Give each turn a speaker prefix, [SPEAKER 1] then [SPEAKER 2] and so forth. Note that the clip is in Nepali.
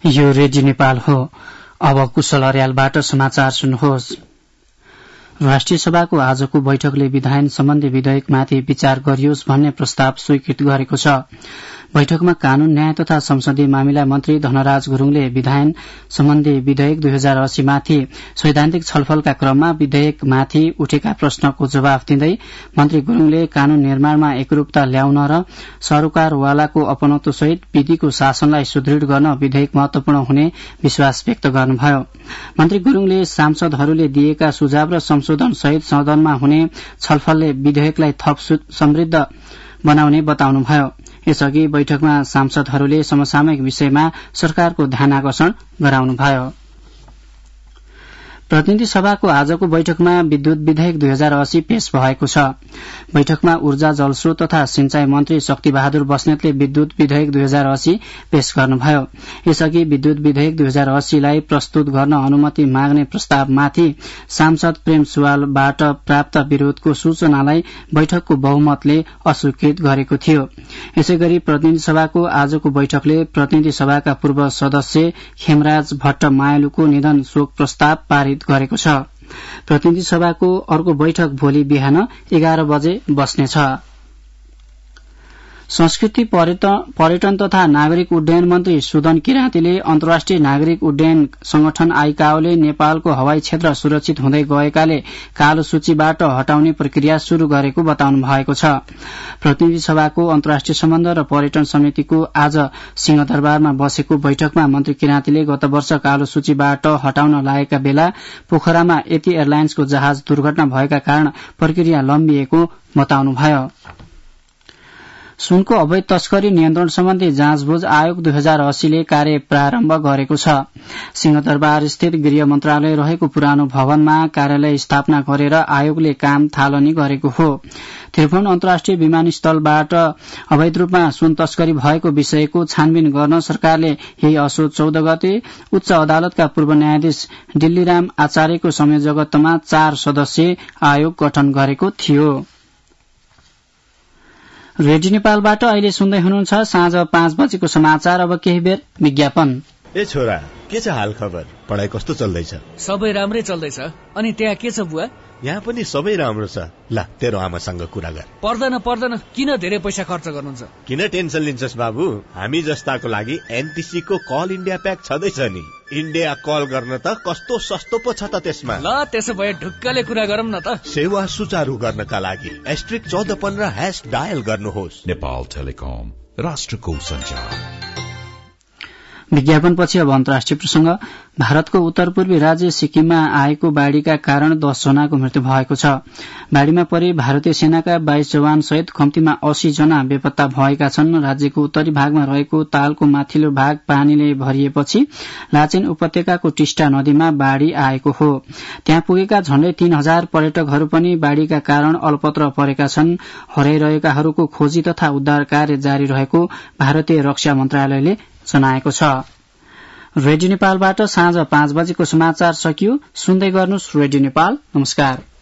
[SPEAKER 1] यो रेडियो नेपाल हो। अब कुशल अर्यालबाट समाचार सुन्नुहोस्। राष्ट्रिय सभाको आजको बैठकले विधायन सम्बन्धी विधेयकमाथि विचार गरियोस् भन्ने प्रस्ताव स्वीकृत गरेको छ। बैठकमा कानून न्याय तथा संसदीय मामिला मन्त्री धनराज गुरूङले विधायन सम्बन्धी विधेयक 2080 माथि सैद्धान्तिक छलफलका क्रममा विधेयकमाथि उठेका प्रश्नको जवाफ दिँदै मन्त्री गुरूङले कानून निर्माणमा एकरूपता ल्याउन र सरोकारवालाको अपनत्वसहित विधिको शासनलाई सुदृढ़ गर्न विधेयक महत्वपूर्ण हुने विश्वास व्यक्त गर्नुभयो। मन्त्री गुरूङले सांसदहरूले दिएका सुझाव र संशोधन सहित सदनमा हुने छलफलले विधेयकलाई थप समृद्ध बनाउने बताउनुभयो। यसअघि बैठकमा सांसदहरूले समसामयिक विषयमा सरकारको ध्यान आकर्षण गराउनुभयो। प्रतिनिधि सभाको आजको बैठकमा विद्युत विधेयक 2080 पेश भएको छ। बैठकमा ऊर्जा जलस्रोत तथा सिंचाई मन्त्री शक्ति बहादुर बस्नेतले विद्युत विधेयक 2080 पेश गर्नुभयो। यसअघि विद्युत विधेयक 2080 लाई प्रस्तुत गर्न अनुमति माग्ने प्रस्तावमाथि सांसद प्रेम सुवालबाट प्राप्त विरोधको सूचनालाई बैठकको बहुमतले अस्वीकृत गरेको थियो। यसैगरी प्रतिनिधि सभाको आजको बैठकले प्रतिनिधि सभाका पूर्व सदस्य खेमराज भट्ट मायालुको निधन शोक प्रस्ताव पारित गरेको छ। प्रतिनिधि सभाको अर्को बैठक भोलि बिहान 11 बजे बस्नेछ। संस्कृति पर्यटन तथा नागरिक उड्डयन मन्त्री सुदन किराँतीले अन्तर्राष्ट्रिय नागरिक उड्डयन संगठन आइकाओले नेपालको हवाई क्षेत्र सुरक्षित हुँदै गएकाले कालो सूचीबाट हटाउने प्रक्रिया शुरू गरेको बताउनु भएको छ। प्रतिनिधि सभाको अन्तर्राष्ट्रिय सम्बन्ध र पर्यटन समितिको आज सिंहदरबारमा बसेको बैठकमा मन्त्री किराँतीले गत वर्ष कालो सूचीबाट हटाउन लागेका बेला पोखरामा यति एयरलाइन्सको जहाज दुर्घटना भएका कारण प्रक्रिया लम्बिएको बताउनुभयो। सुनको अवैध तस्करी नियन्त्रण सम्बन्धी जाँचबुझ आयोग 2080 ले कार्य प्रारम्भ गरेको छ। सिंहदरबार स्थित गृह मन्त्रालय रहेको पुरानो भवनमा कार्यालय स्थापना गरेर आयोगले काम थालनी गरेको हो। त्रिभुवन अन्तर्राष्ट्रिय विमानस्थलबाट अवैध रूपमा सुन तस्करी भएको विषयको छानबिन गर्न सरकारले यही असोज 14 गते उच्च अदालतका पूर्व न्यायाधीश दिल्लीराम आचार्यको संयोजकत्वमा 4 सदस्यीय आयोग गठन गरेको थियो। रेडियो नेपालबाट अहिले सुन्दै हुनुहुन्छ साँझ 5 बजेको समाचार। अब केही बेर विज्ञापन।
[SPEAKER 2] ए छोरा, के छ हाल खबर? पढाइ कस्तो चल्दैछ?
[SPEAKER 3] सबै राम्रै चल्दैछ। अनि त्यहाँ के छ बुवा?
[SPEAKER 2] यहाँ पनि सबै राम्रो छ। ल तेरो आमासँग कुरा गर।
[SPEAKER 3] पर्दैन, किन धेरै पैसा खर्च गर्नुहुन्छ?
[SPEAKER 2] किन टेन्सन लिन्छस् बाबु? हामी जस्ताको लागि एनटीसी को कल इन्डिया प्याक छँदैछ नि। इन्डिया कल गर्न त कस्तो सस्तो पो छ त त्यसमा।
[SPEAKER 3] ल त्यसो भए ढुक्कले कुरा गरौँ न त।
[SPEAKER 2] सेवा सुचारू गर्नका लागि *1415# डायल गर्नुहोस्।
[SPEAKER 4] नेपाल टेलिकम, राष्ट्रको सञ्चार।
[SPEAKER 1] विज्ञापनपछि अब अन्तर्राष्ट्रिय प्रसंग। भारतको उत्तर पूर्वी राज्य सिक्किममा आएको बाढ़ीका कारण 10 जनाको मृत्यु भएको छ। बाढ़ीमा परि भारतीय सेनाका 22 जवान सहित कम्तीमा 80 जना बेपत्ता भएका छन्। राज्यको उत्तरी भागमा रहेको तालको माथिल्लो भाग पानीले भरिएपछि लाचेन उपत्यकाको टिस्टा नदीमा बाढ़ी आएको हो। त्यहाँ पुगेका झण्डै 3000 पर्यटकहरू पनि बाढ़ीका कारण अलपत्र परेका छन्। हराइरहेकाहरूको खोजी तथा उद्धार कार्य जारी रहेको भारतीय रक्षा मन्त्रालयले जनाएको छ। रेडियो नेपालबाट साँझ 5 बजेको समाचार सकियो। सुन्दै गर्नुहोस् रेडियो नेपाल। नमस्कार।